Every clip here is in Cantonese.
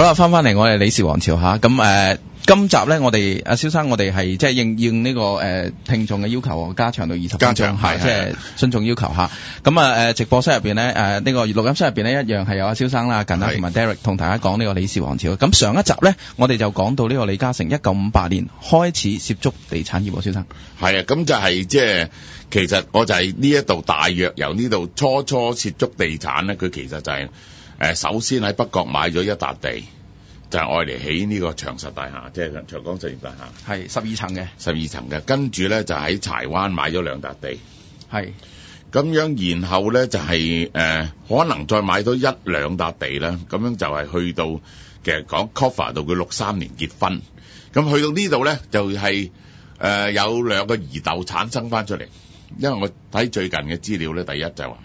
好啦，翻嚟我哋李氏王朝吓，咁今集咧，我哋阿蕭生，我哋係即係應呢個聽眾嘅要求，加長到20分鐘， 加長係即係遵從要求吓。咁直播室入邊咧，呢個錄音室入邊咧，一樣係有阿蕭生啦、近啦同埋 Derek 同大家講呢個李氏王朝。咁上一集咧，我哋就講到呢個李嘉誠1958年開始涉足地產業，蕭生。 係啊，咁就係即係其實我就係呢一度大約由呢度初涉足地產咧，佢其實就係首先喺北角買咗一笪地。就係愛嚟起呢個長實大廈，即係長江實業大廈， 係12層嘅 ，12層嘅。跟住咧就喺柴灣買咗2笪地， 係咁樣，然後咧就係可能再買多1-2笪地啦。咁樣就係去到其實講 cover 到佢63年結婚，咁去到呢度咧就係有2個疑竇產生翻出嚟，因為我睇最近嘅資料咧，第一就話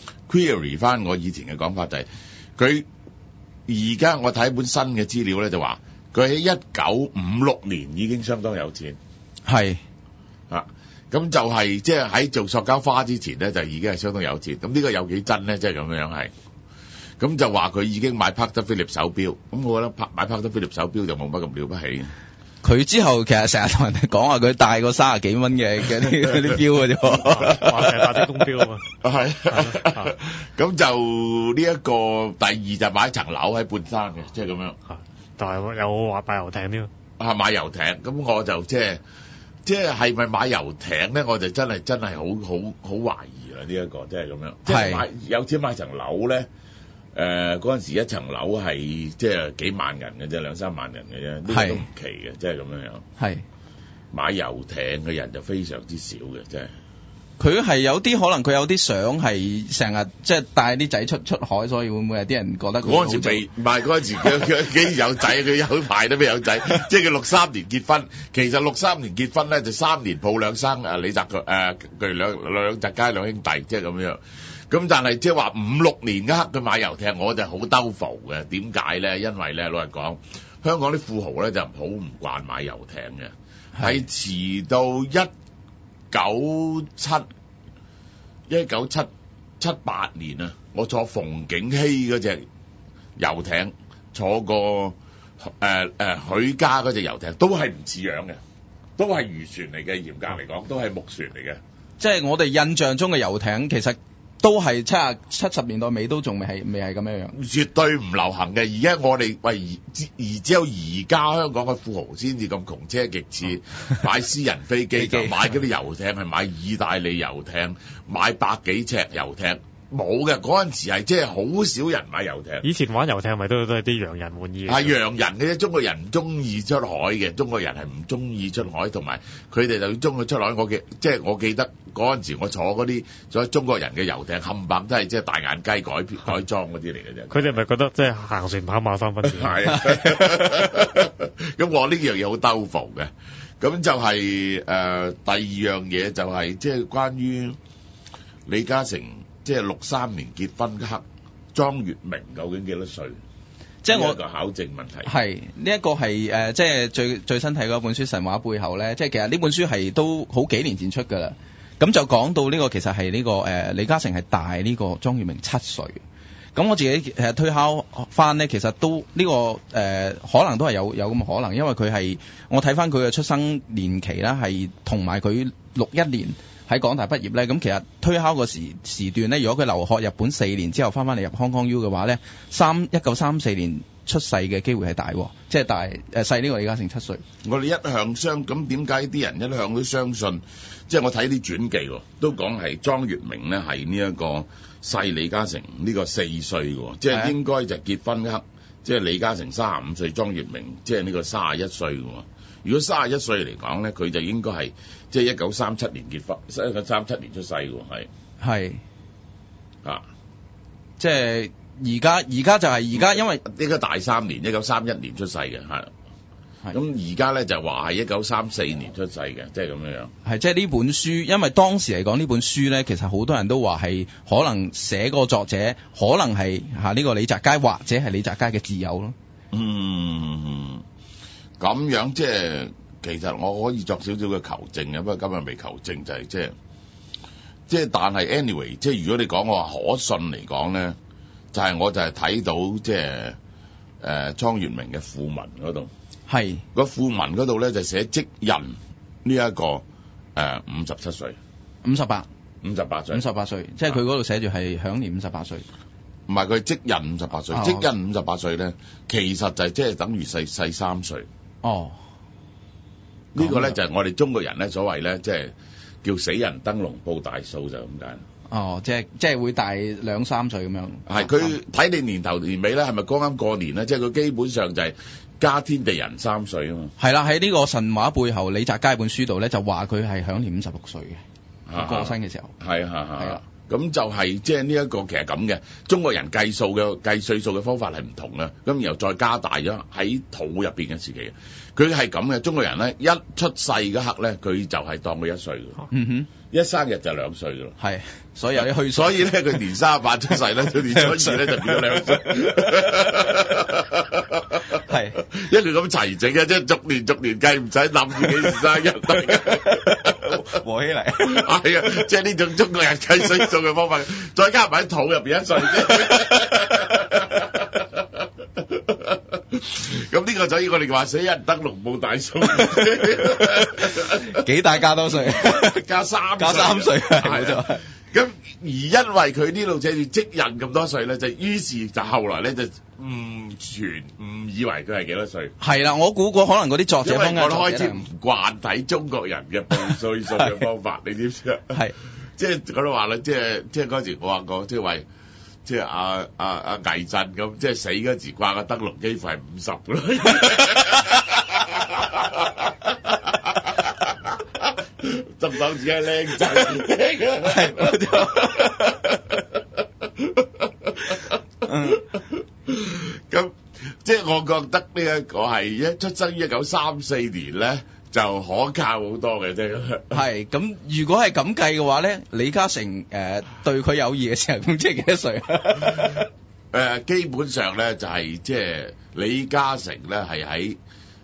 query 翻我以前嘅講法就係佢。而家我睇一本新嘅資料咧，就話佢喺1956年已經相當有錢， 係啊，咁就係即係喺做塑膠花之前咧，就已經係相當有錢。咁呢個有幾真咧？即係咁樣係，咁就話佢已經買帕德菲臘手錶，咁我覺得買帕德菲臘手錶就冇乜咁了不起。 佢之後其實成日同人哋講話佢戴過30幾蚊嘅啲錶嘅啫， 話成日戴啲公錶啊嘛。 係，咁就呢一個第二就買一層樓喺半山嘅，即係咁樣。 但係有話買遊艇添。 買遊艇，咁我就即係咪買遊艇咧？我就真係好懷疑啦！呢一個即係咁樣，即係有錢買層樓咧。嗰陣時一層樓係即係幾萬人嘅啫，2-3萬人嘅啫，呢個都唔奇嘅，即係咁樣。係買遊艇嘅人就非常之少嘅，即係。 佢係有啲可能佢有啲相係成日即係帶啲仔出海，所以會唔會有啲人覺得佢嗰陣時未唔係嗰陣時佢幾有仔，佢有排都未有仔，即係佢63年結婚。其實63年結婚咧就3年抱兩生李澤佢兩澤楷兩兄弟，即係咁樣。咁但係即係話5-6年嗰刻佢買遊艇，我就好兜浮嘅。點解咧？因為咧老實講，香港啲富豪咧就好唔慣買遊艇嘅，係遲到1978年啊，我坐馮景禧嗰隻遊艇，坐過許家嗰隻遊艇，都係唔似樣嘅，都係漁船嚟嘅，嚴格嚟講都係木船嚟嘅。即係我哋印象中嘅遊艇，其實都係70年代尾都仲未係咁樣樣，絕對唔流行嘅。而家我哋只有而家香港嘅富豪先至咁窮奢極侈，買私人飛機就買嗰啲遊艇，係買意大利遊艇，買100幾尺遊艇。冇嘅，嗰陣時係即係好少人買遊艇。以前玩遊艇係咪都係啲洋人玩意？係洋人嘅啫，中國人唔中意出海嘅，中國人係唔中意出海，同埋佢哋就中意出海。我記得嗰陣時我坐嗰啲所謂中國人嘅遊艇，冚唪唥都係即係大眼雞改裝嗰啲嚟嘅啫。佢哋係咪覺得即係行船跑馬3分鐘？係啊，咁我呢樣嘢好兜浮嘅。咁就係第二樣嘢就係即係關於李嘉誠。即係63年結婚嗰刻，莊月明究竟幾多歲？即係我個考證問題。係呢一個係即係最新睇嗰本書《神話背後》咧，即係其實呢本書係都好幾年前出㗎啦。咁就講到呢個其實係呢個李嘉誠係大呢個莊月明7歲。咁我自己推敲翻咧，其實都呢個可能都係有咁嘅可能，因為佢係我睇翻佢嘅出生年期啦，係同埋佢61年。喺港大畢業咧，咁其實推敲個時段咧，如果佢留學日本4年之後翻嚟入 Hong Kong U 嘅話咧，1934年出世嘅機會係大，即係大細呢個李嘉誠7歲。我哋一向咁點解啲人一向都相信？即係我睇啲傳記都講係莊月明咧係呢一個細李嘉誠呢個4歲喎，即係應該就結婚嗰刻，即係李嘉誠35歲，莊月明即係呢個31歲喎。如果31歲嚟講咧，佢就應該係即係1937年結婚，1937年出世嘅喎，係啊，即係而家就係而家，因為呢個大3年，1931年出世嘅，係。咁而家咧就話係1934年出世嘅，即係咁樣。係即係呢本書，因為當時嚟講呢本書咧，其實好多人都話係可能寫個作者可能係呢個李澤楷，或者係李澤楷嘅摯友咯。咁樣即係其實我可以作少少嘅求證嘅，不過今日未求證就係即係但係 anyway， 即係如果你講我話可信嚟講咧，我就係睇到即係莊月明嘅訃文嗰度， 係個訃文嗰度咧就寫即人呢一個57歲 58 58歲 58歲，即係佢嗰度寫住係享年58歲。 唔係佢即人58歲，即人58歲咧，其實就係即係等於細3歲。 哦， 呢個咧就係我哋中國人咧所謂咧，即係叫死人燈籠報大數就咁解。 哦，即係會大2-3歲咁樣。 係佢睇你年頭年尾咧，係咪剛啱過年咧？即係佢基本上就係加天地人3歲啊嘛。 係啦，喺呢個神話背後，李澤楷本書度咧就話佢係享年56歲嘅，過身嘅時候。 係啊。咁就係即係呢一個其實咁嘅，中國人計歲數嘅方法係唔同嘅，咁然後再加大咗喺肚入邊嘅時期，佢係咁嘅。中國人咧一出世嗰刻咧，佢就係當佢1歲嘅，一生日就2歲嘅咯。 係，所以有啲虛， 所以咧佢年38出世咧，佢年初2咧就變咗2歲。係一路咁齊整嘅，即係逐年計，唔使諗住幾時生日， 和起嚟。 係啊，即係呢種中國人計歲數嘅方法，再加埋喺肚入邊1歲啫。咁呢個所以我哋話死人燈籠報大數， 幾大加多歲？ 加3 歲，冇錯。 咁而因為佢呢度寫住即人咁多歲咧，就於是就後來咧就誤以為佢係幾多歲。 係啦，我估過可能嗰啲作者， 因為我都開始唔慣睇中國人嘅報歲數嘅方法，你知唔知啊？係，即係我都話啦，即係嗰時我話過，即係為即係阿魏震咁，即係死嗰時掛個燈籠幾乎係50㗎啦。執手指係靚仔，係冇錯。咁即係我覺得呢一個係出生於1934年咧，就可靠好多嘅啫。係咁，如果係咁計嘅話咧，李嘉誠對佢有意嘅時候，咁即係幾多歲？ 基本上咧就係即係李嘉誠咧係喺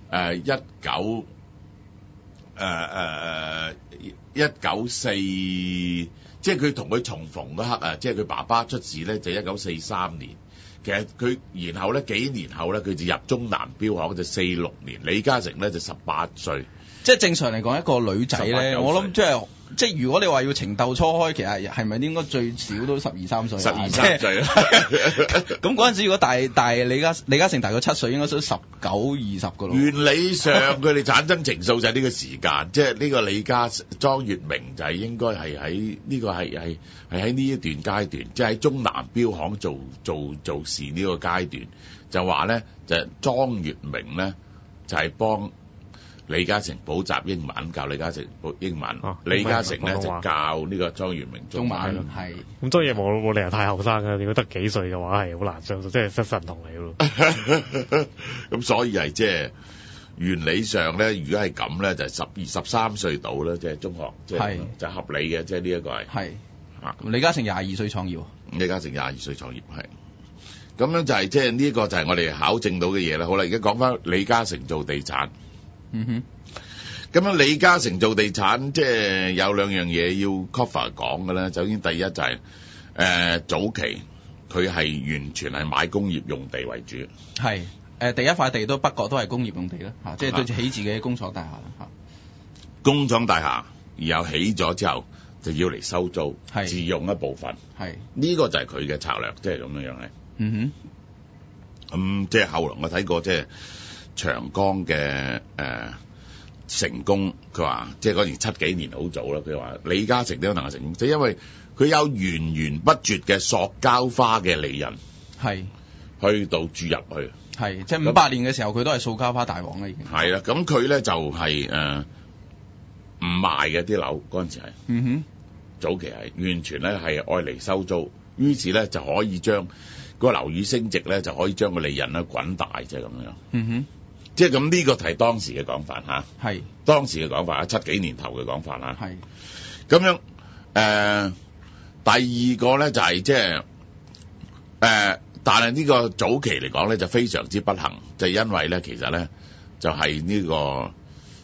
1944，即係佢同佢重逢嗰刻啊，即係佢爸爸出事咧就1943年。其實佢然後咧幾年後咧佢就入中南標行就46年，李嘉誠咧就18歲。即係正常嚟講，一個女仔咧，我諗即係如果你話要情竇初開，其實係咪應該最少都12-13歲？12-13歲啦。咁嗰陣時如果大李嘉誠大概7歲，應該都19-20噶咯。原理上佢哋產生情愫就係呢個時間，即係呢個莊月明就係應該係喺呢個係喺呢一段階段，即係喺中南標行做事呢個階段，就話咧就莊月明咧就係幫李嘉誠補習英文，教李嘉誠補英文。李嘉誠咧就教呢個莊月明中文。係咁，當然冇理由太後生嘅。如果得幾歲嘅話，係好難相信，即係失神童嚟咯。 咁所以係即係原理上咧，如果係咁咧，就12-13歲到啦，即係中學，即係就合理嘅，即係呢一個係。係李嘉誠22歲創業。李嘉誠22歲創業係。咁樣就係即係呢個就係我哋考證到嘅嘢啦。好啦，而家講翻李嘉誠做地產。咁樣李嘉誠做地產，即係有兩樣嘢要 cover 講嘅咧。首先第一就係早期佢係完全係買工業用地為主。係第一塊地都北角都係工業用地啦，即係對住起自己嘅工廠大廈啦。工廠大廈然後起咗之後就要嚟收租，自用一部分。係呢個就係佢嘅策略，即係咁樣樣係。咁即係後來我睇過即係長江嘅成功，佢話即係嗰年70幾年好早啦。佢話李嘉誠點樣能夠成功，就因為佢有源源不絕嘅塑膠花嘅利潤，係去到注入去，係即係58年嘅時候，佢都係塑膠花大王啦已經。係啦，咁佢咧就係唔賣嘅啲樓嗰陣時係，早期係完全咧係愛嚟收租，於是咧就可以將個樓宇升值咧，就可以將個利潤咧滾大，即係咁樣。即係咁呢個係當時嘅講法嚇，係當時嘅講法，70幾年頭嘅講法啦。係咁樣第二個咧就係即係但係呢個早期嚟講咧就非常之不幸，就係因為咧其實咧就係呢個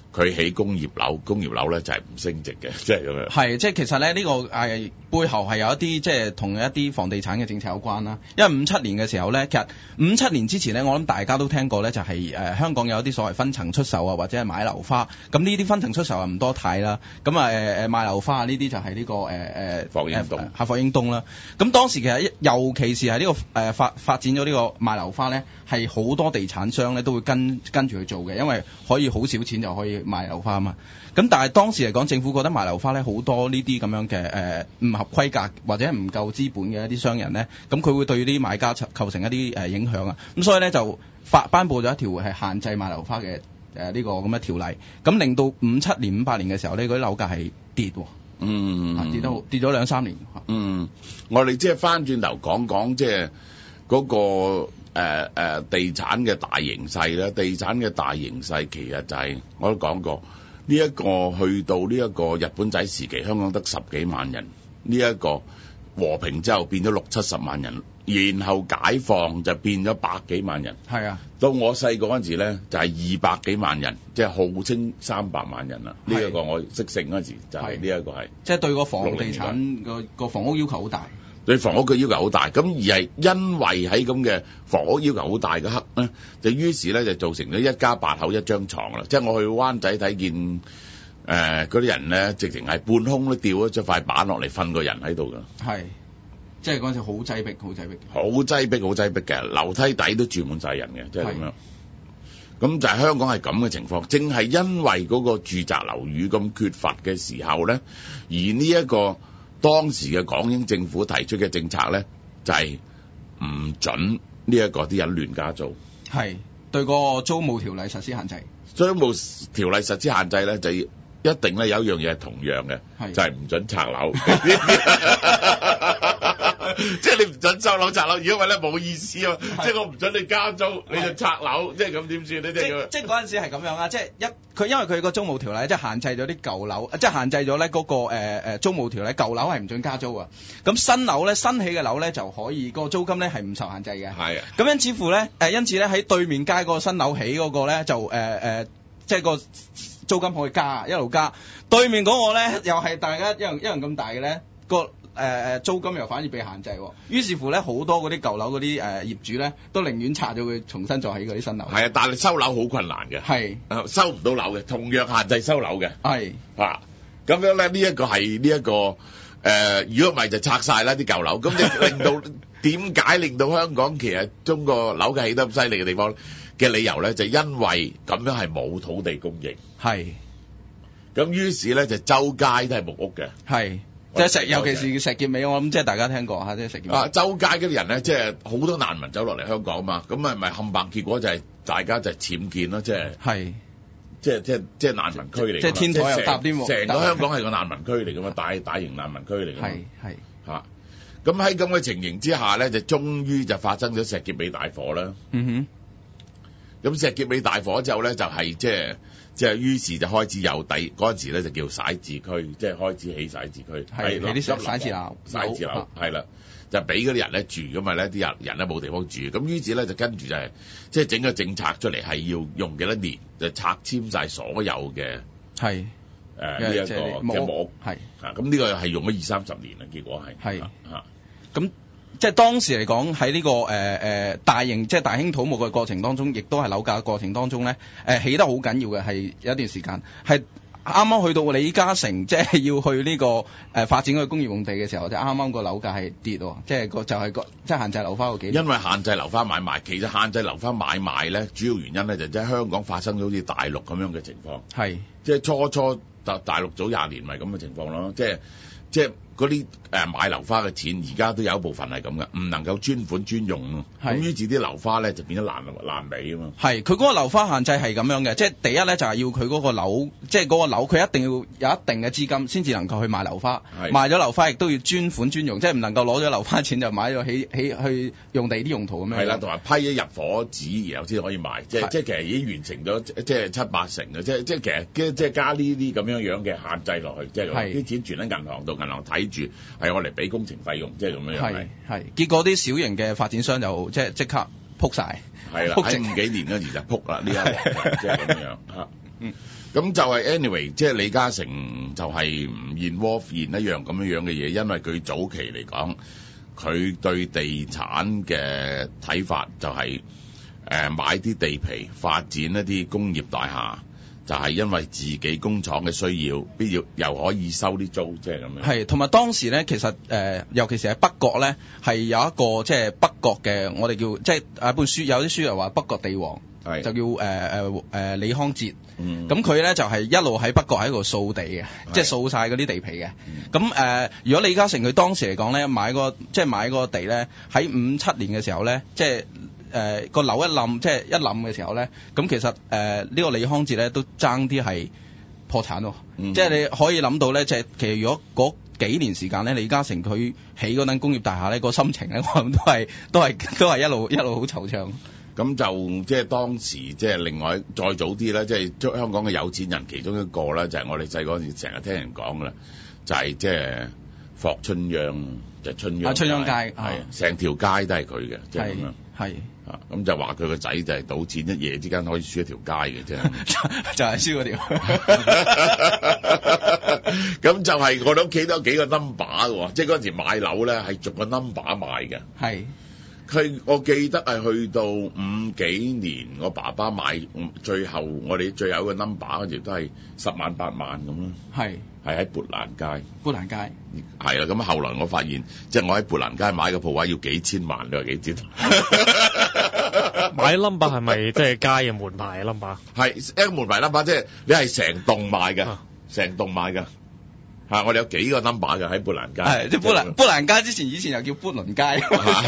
佢起工業樓咧就係唔升值嘅，即係咁樣。 係，即係其實咧呢個背後係有一啲即係同一啲房地產嘅政策有關啦。因為57年嘅時候咧，其實57年之前咧，我諗大家都聽過咧，就係香港有一啲所謂分層出售啊，或者係買樓花。咁呢啲分層出售啊唔多睇啦。咁賣樓花啊呢啲就係呢個霍英東霍英東啦。咁當時其實尤其是係呢個發展咗呢個賣樓花咧，係好多地產商咧都會跟住去做嘅，因為可以好少錢就可以賣樓花啊嘛。咁但係當時嚟講，政府覺得賣樓花咧好多呢啲咁樣嘅唔合規格或者唔夠資本嘅一啲商人咧，咁佢會對啲買家構成一啲影響啊。咁所以咧就頒布咗一條係限制賣樓花嘅呢個咁嘅條例，咁令到57年、58年嘅時候呢，嗰啲樓價係跌喎，跌咗2-3年。 我哋即係翻轉頭講即係嗰個地產嘅大形勢咧，地產嘅大形勢其實就係、我都講過，呢一個去到呢一個日本仔時期，香港得10幾萬人，呢一個和平之後變咗60-70萬人，然後解放就變咗100幾萬人。 係啊， 到我細個嗰陣時咧，就係200幾萬人，即係號稱300萬人啦。呢一個我識性嗰陣時就係呢一個係， 即係對個房地產個房屋要求好大。 對房屋嘅要求好大，咁而係因為喺咁嘅房屋要求好大嘅刻咧，就於是咧就造成咗一家8口一張床啦。即係我去灣仔睇見嗰啲人咧，直情係半空都吊咗塊板落嚟瞓個人喺度㗎。 係，即係嗰陣時好擠迫嘅，樓梯底都住滿晒人嘅，即係咁樣。咁就係香港係咁嘅情況，正係因為嗰個住宅樓宇咁缺乏嘅時候咧，而呢一個當時嘅港英政府提出嘅政策咧，就係唔准呢一個啲人亂加租， 係對個租務條例實施限制。 租務條例實施限制咧，就一定咧有一樣嘢係同樣嘅，就係唔准拆樓。即係你唔准收樓拆樓，如果唔係咧冇意思啊！即係我唔准你加租，你就拆樓，即係咁點算咧？ 即係嗰陣時係咁樣啊！即係因為佢個租務條例即係限制咗啲舊樓，即係限制咗咧嗰個租務條例，舊樓係唔准加租啊。咁新樓咧，新起嘅樓咧就可以個租金咧係唔受限制嘅。係啊。咁因此咧喺對面街嗰個新樓起嗰個咧就即係個租金可以加，一路加。對面嗰個咧又係大家一樣咁大嘅咧個。租金又反而被限制，於是乎咧好多嗰啲舊樓嗰啲業主咧都寧願拆咗佢，重新再起嗰啲新樓。係啊，但係收樓好困難嘅，係收唔到樓嘅，同樣限制收樓嘅。係啊，咁樣咧呢一個係呢一個如果唔係就拆晒啦啲舊樓，咁就令到點解令到香港其實中國樓價起得咁犀利嘅地方嘅理由咧，就因為咁樣係冇土地供應。係，咁於是咧就周街都係木屋嘅。係。即係尤其是石硤尾，我諗即係大家聽過嚇，即係石硤尾。周街嗰啲人咧，即係好多難民走落嚟香港啊嘛，咁咪冚唪結果就係大家就係僭建咯，即係即係難民區嚟。即係天台又搭啲木，成個香港係個難民區嚟噶嘛，大型難民區嚟噶嘛。係嚇。咁喺咁嘅情形之下咧，就終於就發生咗石硤尾大火啦。嗯哼。咁石硤尾大火之後咧，就係即係於是就開始有嗰陣時咧就叫徙置區，即係開始起徙置區，係起啲徙置樓，係啦，就俾嗰啲人咧住，咁咪咧啲人咧冇地方住，咁於是咧就跟住就係即係整個政策出嚟，係要用幾多年就拆遷晒所有嘅呢一個嘅木屋，係啊，咁呢個係用咗20-30年啦，結果係咁。即係當時嚟講喺呢個大型即係大興土木嘅過程當中，亦都係樓價嘅過程當中咧，起得好緊要嘅係有一段時間係啱啱去到李嘉誠即係要去呢個發展嗰個工業用地嘅時候，就啱啱個樓價係跌喎，即係即係限制樓花個幾年。因為限制樓花買賣，其實限制樓花買賣咧，主要原因咧就即係香港發生咗好似大陸咁樣嘅情況。係即係初大陸早20年咪咁嘅情況咯，即係嗰啲買樓花嘅錢，而家都有一部分係咁嘅，唔能夠專款專用咯。咁於是啲樓花咧就變咗爛尾啊嘛。係，佢嗰個樓花限制係咁樣嘅，即係第一咧就係要佢嗰個樓，即係嗰個樓佢一定要有一定嘅資金先至能夠去買樓花。賣咗樓花亦都要專款專用，即係唔能夠攞咗樓花錢就買咗起去用地啲用途咁樣。係啦，同埋批咗入伙紙，然後先可以賣。即係其實已經完成咗，即係7-8成嘅。即係其實即係加呢啲咁樣嘅限制落去，即係啲錢存喺銀行度，銀行睇住係我嚟俾工程費用，即係咁樣樣。係，結果啲小型嘅發展商就即刻撲晒。係啦，喺5幾年嗰時就撲啦，呢一即係咁樣嚇。 咁就係 anyway， 即係李嘉誠就係唔involve一樣咁樣嘅嘢，因為佢早期嚟講，佢對地產嘅睇法就係買啲地皮發展一啲工業大廈。就係因為自己工廠嘅需要，必要又可以收啲租，即係咁樣。係， 同埋當時咧，其實尤其是喺北角咧，係有一個即係北角嘅，我哋叫即係一本書，有啲書又話北角地王，就叫李康哲。咁佢咧就係一路喺北角喺度掃地嘅，即係掃晒嗰啲地皮嘅。咁如果李嘉誠佢當時嚟講咧，買嗰個地咧，喺57年嘅時候咧，即係。個樓一冧，即係一冧嘅時候咧，咁其實呢個李康哲咧都爭啲係破產喎。即係你可以諗到咧，即係其實如果嗰幾年時間咧，李嘉誠佢起嗰間工業大廈咧，個心情咧，我諗都係一路好惆悵。 咁就即係當時即係另外再早啲咧，即係香港嘅有錢人其中一個咧，就係我哋細個嗰陣時成日聽人講噶啦，就係即係霍春秧，就春秧街，係成條街都係佢嘅，即係咁樣。係咁就話佢個仔就係賭錢，一夜之間可以輸一條街嘅啫， 就係輸嗰條。 咁就係我哋屋企都有幾個 number 嘅，即係嗰陣時買樓咧係逐個 number 買嘅。係。我記得係去到50幾年，我爸爸買最後我哋最後一個 number 嗰時都係10萬8萬咁咯。係喺砵蘭街。砵蘭街。係啦，咁後來我發現，即係我喺砵蘭街買個鋪位要幾千萬，你話幾錢？ 買 number 係咪即係街嘅門牌 number？ 係一個門牌 number， 即係你係成棟買嘅，成棟買嘅。我哋有幾個 number 嘅喺砵蘭街， 係即係砵蘭街以前又叫砵倫街，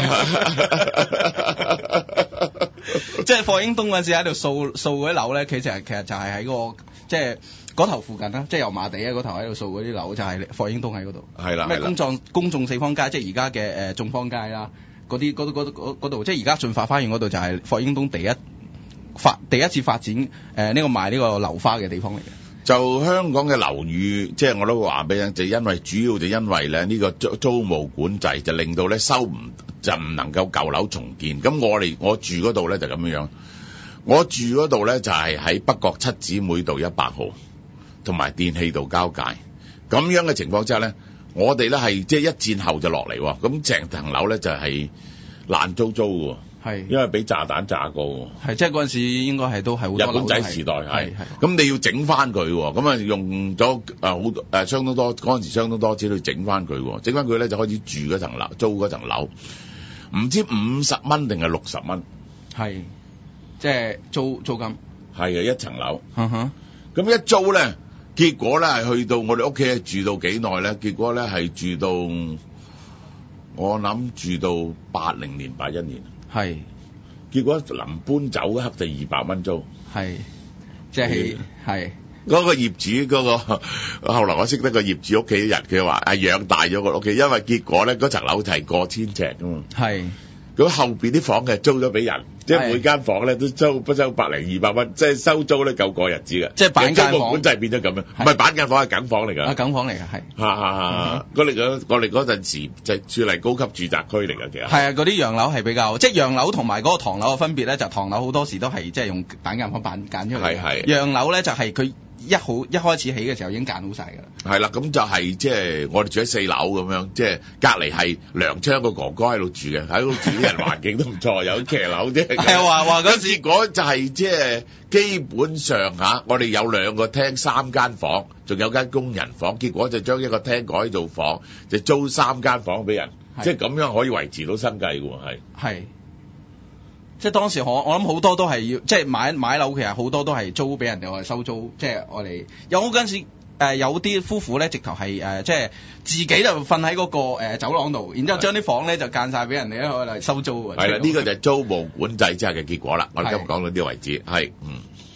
即係霍英東嗰陣時喺度掃嗰啲樓咧，其實就係喺個即係嗰頭附近啦，即係油麻地啊嗰頭喺度掃嗰啲樓，就係霍英東喺嗰度。係啦，咩公眾四方街，即係而家嘅眾坊街啦，嗰度，即係而家進發花園嗰度就係霍英東第一次發展呢個賣呢個樓花嘅地方嚟嘅。 就香港嘅樓宇，即係我都話俾你，就主要就因為咧呢個租務管制，就令到咧就唔能夠舊樓重建。咁我住嗰度咧就咁樣，我住嗰度咧就係喺北角七姊妹道100號同埋電氣道交界。咁樣嘅情況之下咧，我哋咧係即係一戰後就落嚟，咁成層樓咧就係爛糟糟嘅。係，因為俾炸彈炸過喎。係，即係嗰陣時應該係都係好多日本仔時代係。咁你要整翻佢，咁啊用咗相當多嗰陣時相當多錢去整翻佢，整翻佢咧就開始住嗰層樓，租嗰層樓，唔知50蚊定係60蚊。係，即係租金。係啊，一層樓。咁一租咧，結果咧係去到我哋屋企住到幾耐咧？結果咧係住到我諗住到80年81年。係，結果臨搬走嗰刻就200蚊租。係，即係嗰個業主嗰個，後來我識得個業主屋企人，佢話養大咗個屋企，因為結果咧嗰層樓就係過千尺㗎嘛。係。咁後邊啲房嘅租咗俾人，即係每間房咧都收100零200蚊，即係收租咧夠過日子嘅。即係板間房管制變咗咁樣，唔係板間房係梗房嚟㗎。梗房嚟㗎，係。我哋嗰陣時就算係高級住宅區嚟㗎，其實。係啊，嗰啲洋樓係比較，即係洋樓同埋嗰個唐樓嘅分別咧，就唐樓好多時都係即係用板間房揀出嚟。係。洋樓咧就係佢。一開始起嘅時候已經揀好晒㗎啦。係啦，咁就係即係我哋住喺4樓咁樣，即係隔離係梁昌個哥哥喺度住嘅，喺度住啲人環境都唔錯，有騎樓啫。係話嗰時嗰就係即係基本上我哋有2個廳3間房，仲有間工人房，結果就將一個廳改做房，就租3間房俾人，即係咁樣可以維持到生計㗎喎，係。即係當時我諗好多都係要，即係買樓其實好多都係租俾人哋，我哋收租，即係我哋有嗰陣時有啲夫婦咧，直頭係即係自己就瞓喺嗰個走廊度，然之後將啲房咧就間晒俾人哋嚟收租。係啦，呢個就係租務管制之下嘅結果啦。我哋今日講到呢個為止，係